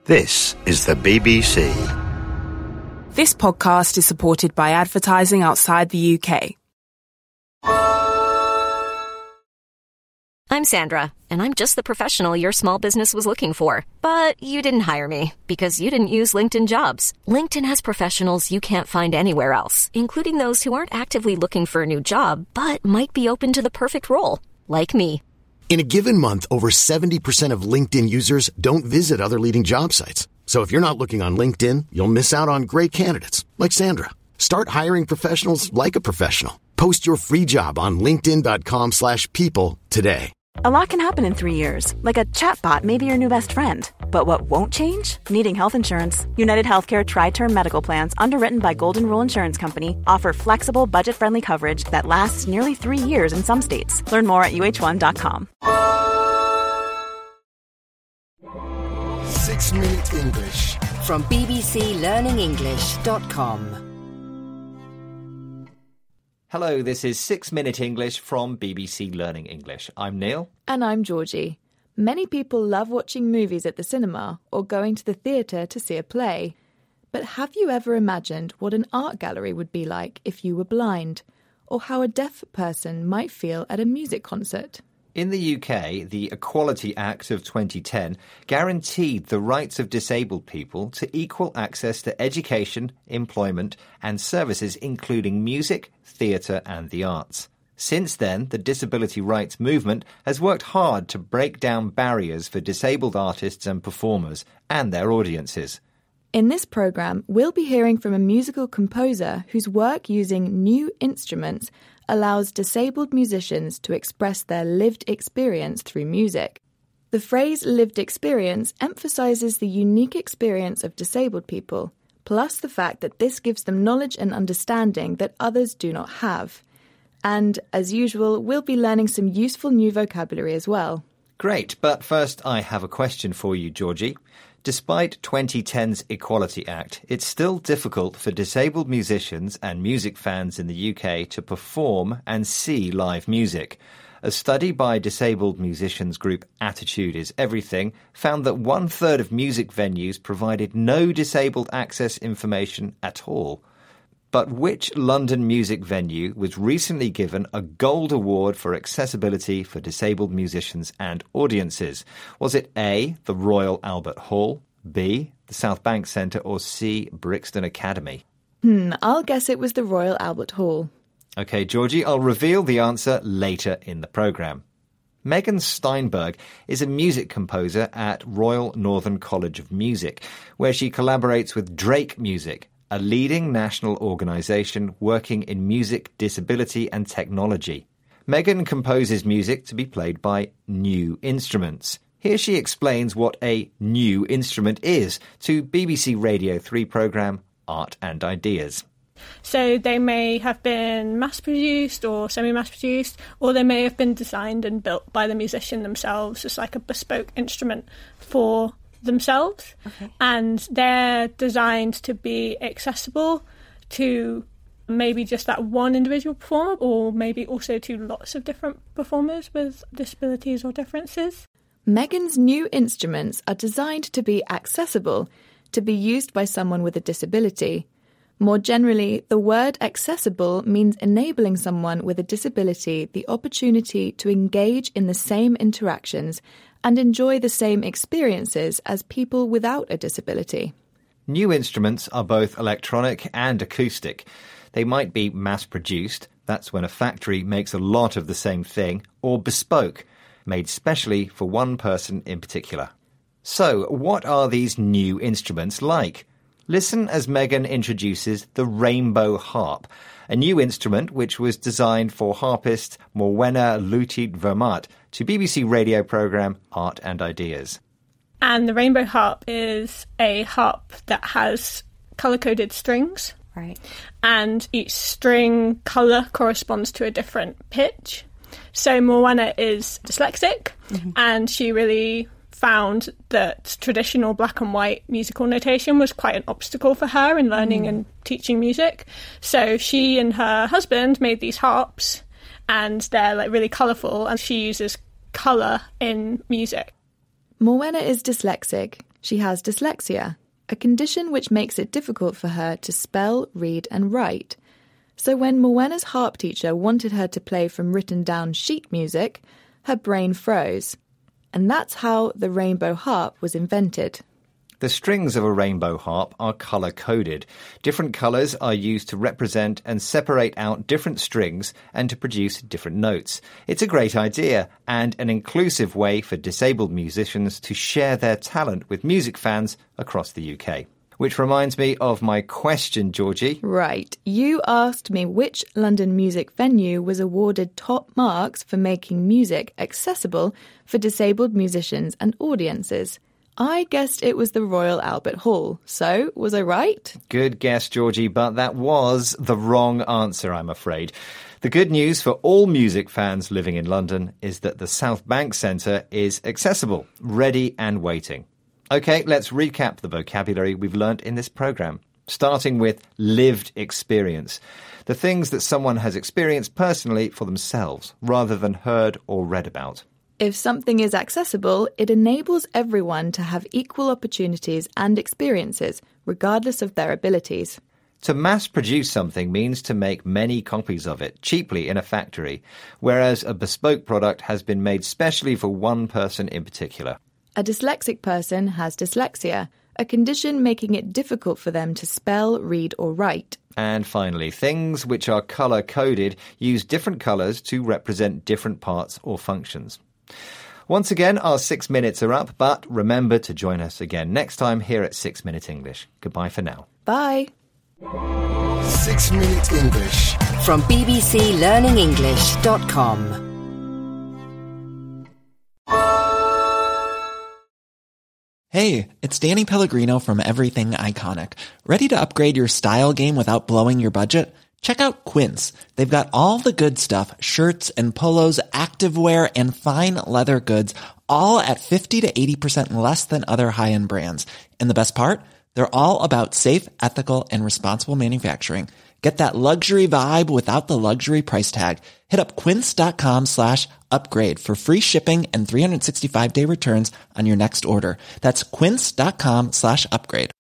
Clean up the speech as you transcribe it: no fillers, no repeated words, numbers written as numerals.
This is the BBC. This podcast is supported by advertising outside the UK. I'm Sandra, and I'm just the professional your small business was looking for. But you didn't hire me because you didn't use LinkedIn Jobs. LinkedIn has professionals you can't find anywhere else, including those who aren't actively looking for a new job, but might be open to the perfect role, like me. In a given month, over 70% of LinkedIn users don't visit other leading job sites. So if you're not looking on LinkedIn, you'll miss out on great candidates like Sandra. Start hiring professionals like a professional. Post your free job on linkedin.com/people today. A lot can happen in 3 years, like a chatbot may be your new best friend. But what won't change? Needing health insurance. United Healthcare Tri-Term Medical Plans, underwritten by Golden Rule Insurance Company, offer flexible, budget-friendly coverage that lasts nearly 3 years in some states. Learn more at uh1.com. 6 Minute English from bbclearningenglish.com. Hello, this is 6 Minute English from BBC Learning English. I'm Neil. And I'm Georgie. Many people love watching movies at the cinema or going to the theatre to see a play. But have you ever imagined what an art gallery would be like if you were blind? Or how a deaf person might feel at a music concert? In the UK, the Equality Act of 2010 guaranteed the rights of disabled people to equal access to education, employment and services including music, theatre and the arts. Since then, the disability rights movement has worked hard to break down barriers for disabled artists and performers and their audiences. In this programme, we'll be hearing from a musical composer whose work using new instruments allows disabled musicians to express their lived experience through music. The phrase lived experience emphasises the unique experience of disabled people, plus the fact that this gives them knowledge and understanding that others do not have. And, as usual, we'll be learning some useful new vocabulary as well. Great, but first I have a question for you, Georgie. Despite 2010's Equality Act, it's still difficult for disabled musicians and music fans in the UK to perform and see live music. A study by disabled musicians group Attitude is Everything found that 1/3 of music venues provided no disabled access information at all. But which London music venue was recently given a Gold Award for accessibility for disabled musicians and audiences? Was it A, the Royal Albert Hall, B, the South Bank Centre, or C, Brixton Academy? I'll guess it was the Royal Albert Hall. OK, Georgie, I'll reveal the answer later in the programme. Megan Steinberg is a music composer at Royal Northern College of Music, where she collaborates with Drake Music, a leading national organisation working in music, disability and technology. Megan composes music to be played by new instruments. Here she explains what a new instrument is to BBC Radio 3 programme Art and Ideas. So they may have been mass-produced or semi-mass-produced, or they may have been designed and built by the musician themselves as like a bespoke instrument for themselves. Okay. And they're designed to be accessible to maybe just that one individual performer, or maybe also to lots of different performers with disabilities or differences. Megan's new instruments are designed to be accessible, to be used by someone with a disability. More generally, the word accessible means enabling someone with a disability the opportunity to engage in the same interactions and enjoy the same experiences as people without a disability. New instruments are both electronic and acoustic. They might be mass-produced, that's when a factory makes a lot of the same thing, or bespoke, made specially for one person in particular. So, what are these new instruments like? Listen as Megan introduces the Rainbow Harp, a new instrument which was designed for harpist Morwenna Luttit-Vermaat to BBC radio programme Art and Ideas. And the Rainbow Harp is a harp that has colour-coded strings. Right. And each string colour corresponds to a different pitch. So Morwenna is dyslexic, and she really found that traditional black and white musical notation was quite an obstacle for her in learning and teaching music. So she and her husband made these harps, and they're like really colourful, and she uses colour in music. Morwenna is dyslexic. She has dyslexia, a condition which makes it difficult for her to spell, read and write. So when Mowena's harp teacher wanted her to play from written down sheet music, her brain froze. And that's how the rainbow harp was invented. The strings of a rainbow harp are colour-coded. Different colours are used to represent and separate out different strings and to produce different notes. It's a great idea and an inclusive way for disabled musicians to share their talent with music fans across the UK. Which reminds me of my question, Georgie. Right. You asked me which London music venue was awarded top marks for making music accessible for disabled musicians and audiences. I guessed it was the Royal Albert Hall. So, was I right? Good guess, Georgie, but that was the wrong answer, I'm afraid. The good news for all music fans living in London is that the South Bank Centre is accessible, ready and waiting. OK, let's recap the vocabulary we've learnt in this programme, starting with lived experience. The things that someone has experienced personally for themselves, rather than heard or read about. If something is accessible, it enables everyone to have equal opportunities and experiences, regardless of their abilities. To mass-produce something means to make many copies of it, cheaply in a factory, whereas a bespoke product has been made specially for one person in particular. A dyslexic person has dyslexia, a condition making it difficult for them to spell, read or write. And finally, things which are colour-coded use different colours to represent different parts or functions. Once again, our 6 minutes are up, but remember to join us again next time here at 6 Minute English. Goodbye for now. Bye. 6 Minute English. From bbclearningenglish.com. Hey, it's Danny Pellegrino from Everything Iconic. Ready to upgrade your style game without blowing your budget? Check out Quince. They've got all the good stuff, shirts and polos, activewear, and fine leather goods, all at 50 to 80% less than other high-end brands. And the best part? They're all about safe, ethical, and responsible manufacturing. Get that luxury vibe without the luxury price tag. Hit up quince.com/upgrade for free shipping and 365-day returns on your next order. That's quince.com/upgrade.